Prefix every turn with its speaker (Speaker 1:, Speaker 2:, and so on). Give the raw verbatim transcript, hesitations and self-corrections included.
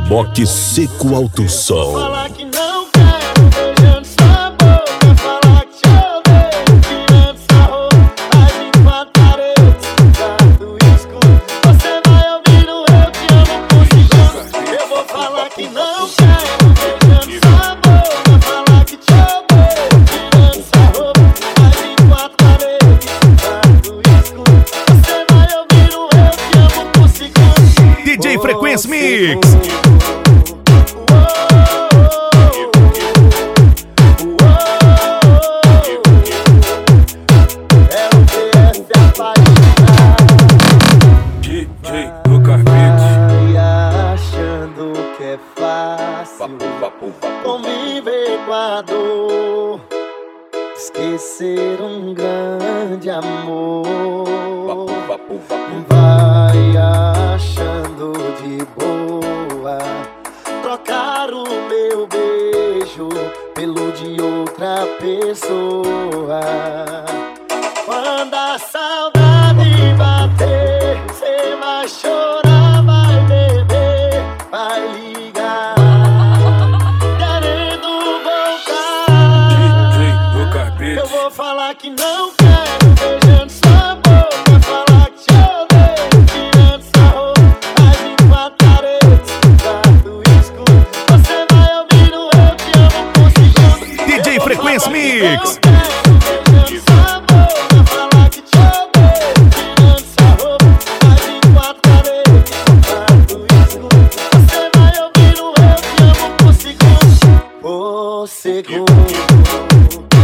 Speaker 1: Reboque Seco Alto Som.
Speaker 2: Falar que não quero, beijando sua boca. Falar que te odeio, tirando sua roupa. Mas em quatro paredes, tudo escuro. Você vai ouvindo eu te amo por segundo. Eu vou falar que não quero, beijando sua boca. Falar que te odeio, tirando sua roupa. Mas em quatro paredes, tudo escuro. Você vai ouvindo eu te amo por segundo.
Speaker 3: D J Frequência Mix.
Speaker 4: D J do Carpete.
Speaker 2: Achando que é fácil conviver com a dor, esquecer um grande amor. Vai achando de boa trocar o meu beijo pelo de outra pessoa. Quando a saudade bater, cê vai chorar, vai beber, vai ligar, querendo voltar.
Speaker 4: D J do Carpete.
Speaker 2: Eu vou falar que não quero, beijando sua boca. Falar que te odeio, tirando sua roupa. Mas em quatro paredes, tudo escuro. Você vai ouvindo eu te amo por segundo.
Speaker 3: D J Frequência Mix.
Speaker 2: Segundo.